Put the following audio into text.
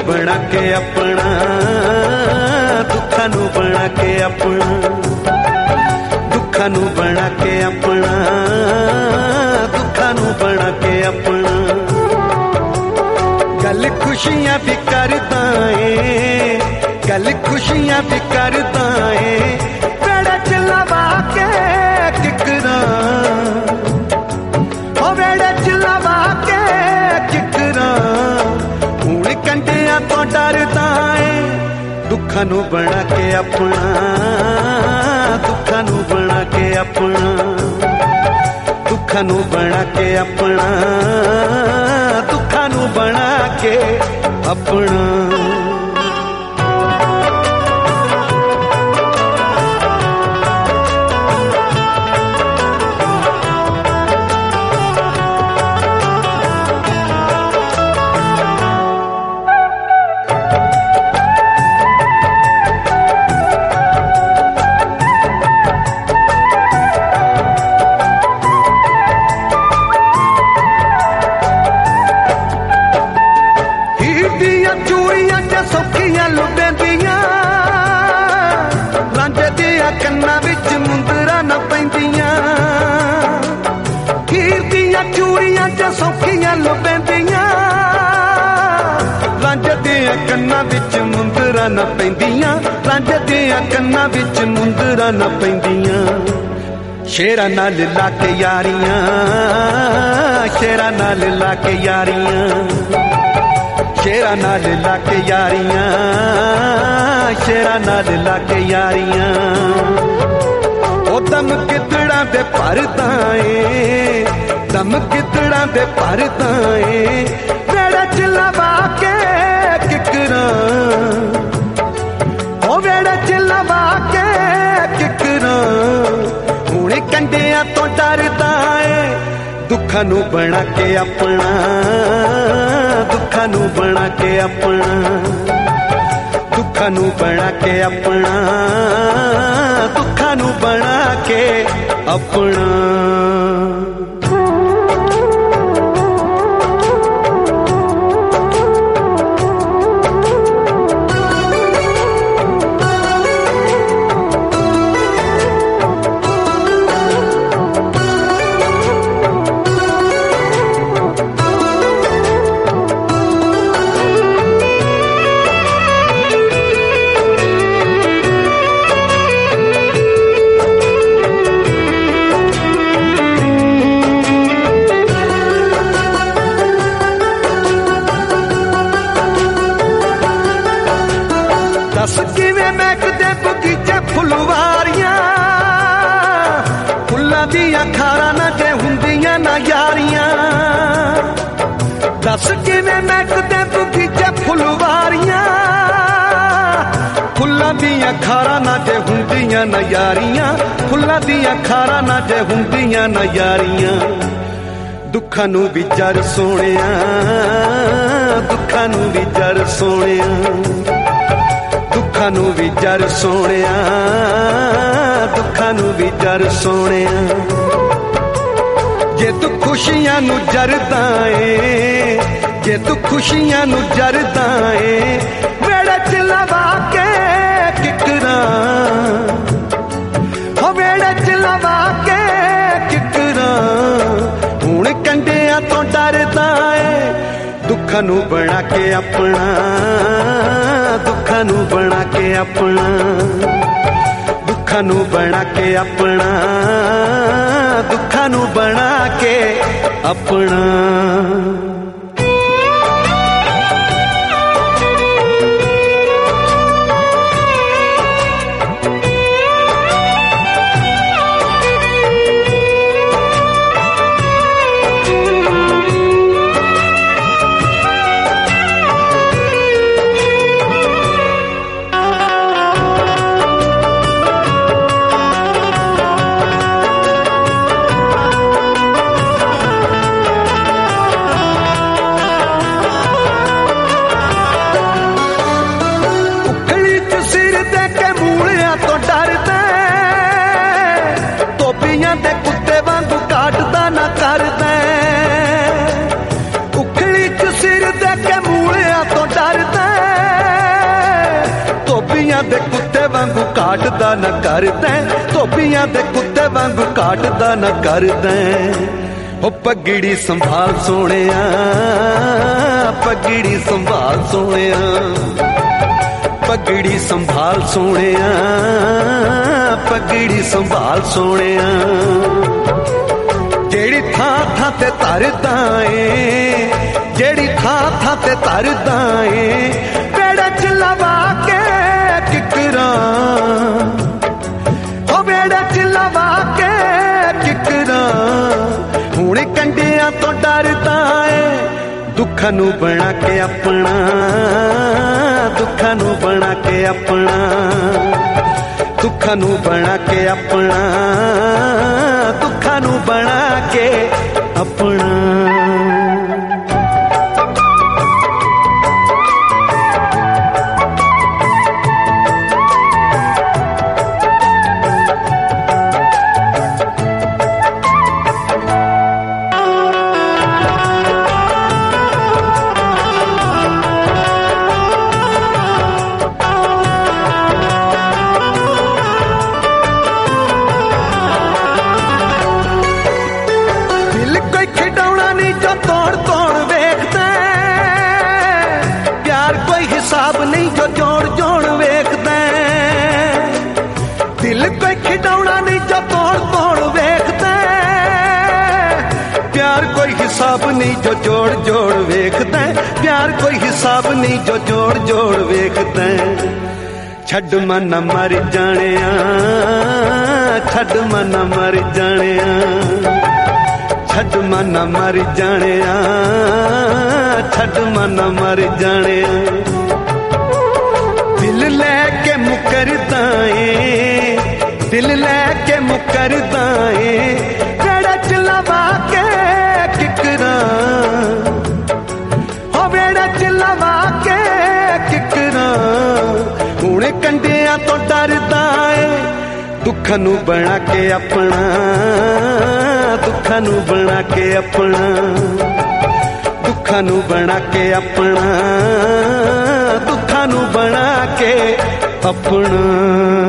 बना के अपना, दुखां नू बना के अपना, दुखां नू बना के अपना, दुखां नू बना के अपना। गल खुशियां भी करदा ए, गल खुशियां भी करदा ए, बेड़े च लवा के किकरां, ओ बेड़े च लवा के किकरां, हुण कंडियां तो डरदा ए। दुखां नू बना के अपना, दुखां नू बना के अपना, दुखां नू बना के अपना, दुखां नू बना के अपना। चूड़ियां च सौखियां लुबेंदियां, रांझे दियां कन्नां विच मुंदरा न पैंदियां। हीर दियां चूड़ियां च सौखियां लुबेंदियां, रांझे दियां कन्नां विच मुंदरा न पैंदियां, रांझे दियां कन्नां विच मुंदरा न पैंदियां। शेरां नाल ला के यारियां, शेरां नाल ला के यारियां, शेरां नाल ला के यारियां, शेरां नाल ला के यारियां। ओ दम गिदड़ां दे भरदा ए, दम गिदड़ां दे भरदा ए, वेड़े च लवा के किकरां, ओ वेड़े च लवा के किकरां, हुण कंडियां तो डरदा ए। दुखां नू बना के अपना, दुखां नू बना के अपना, दुखां नू बना के अपना, दुखां नू बना के अपना। दस किवें महकदे बगीचे फुलवारियां, फुल्लां दियां खारां ना जे हुंदियां ना यारियां। दस किवें महकदे बगीचे फुलवारियां, फुल्लां दियां खारां ना जे हुंदियां ना यारियां, फुल्लां दियां खारां ना जे हुंदियां ना यारियां। दुखां नू भी जर सोहणिया, दुखां नू भी जर सोहणिया, दुखां नू भी जर सोहणिया, दुखां नू भी जर सोहणिया। जे तू खुशियां नू जरदा ए, जे तू खुशियां नू जरदा ए, वेड़े च लवा के किकरां, हो वेड़े च लवा के किकरां, हुण कंडियां तो डरदा ए। दुखां नू बना के अपना, दुखां नू बना के अपना, दुखां नू बना के अपना, दुखां नू बना के अपना। काटदा न करदा, धोबियां दे कुत्ते वांगू काटदा न करदा। ओ पगड़ी संभाल सोहणिया, पगड़ी संभाल सोहणिया, पगड़ी संभाल सोहणिया, पगड़ी संभाल सोहणिया। जेड़ी थां थां ते तरदा ए, जेड़ी थां थां ते तरदा ए, बेड़े च लवा के किकरां, ओ बेड़े च लवा के किकरां। हुण कंडियां तो डरदा ए, दुखां नूं बना के अपना, दुखां नूं बना के अपना, दुखां नूं बना के अपना, दुखां नूं बना के अपना। हिसाब नहीं जो जोड़ जोड़ वेखदा, दिल कोई खिडौना नहीं जो तोड़ तोड़ वेखदा। प्यार कोई हिसाब नहीं जो जोड़ जोड़ वेखदा, प्यार कोई हिसाब नहीं जो जोड़ जोड़ वेखदा। छड्ड मन मर जाणिया, छड्ड मन मर जाणिया, छड्ड मन मर जाणिया, छड्ड मन मर जाणिया। दिल लैके मुकरदा ए, दिल लैके मुकरदा ए, बेड़े च लवा के किकरां, हो बेड़े च लवा के किकरां। हुण कंडियां तो डरदा ए, दुखां नूं बना के अपना, दुखां नूं बना के अपना, दुखां नूं बना के अपना, दुखां नूं बना के अपना।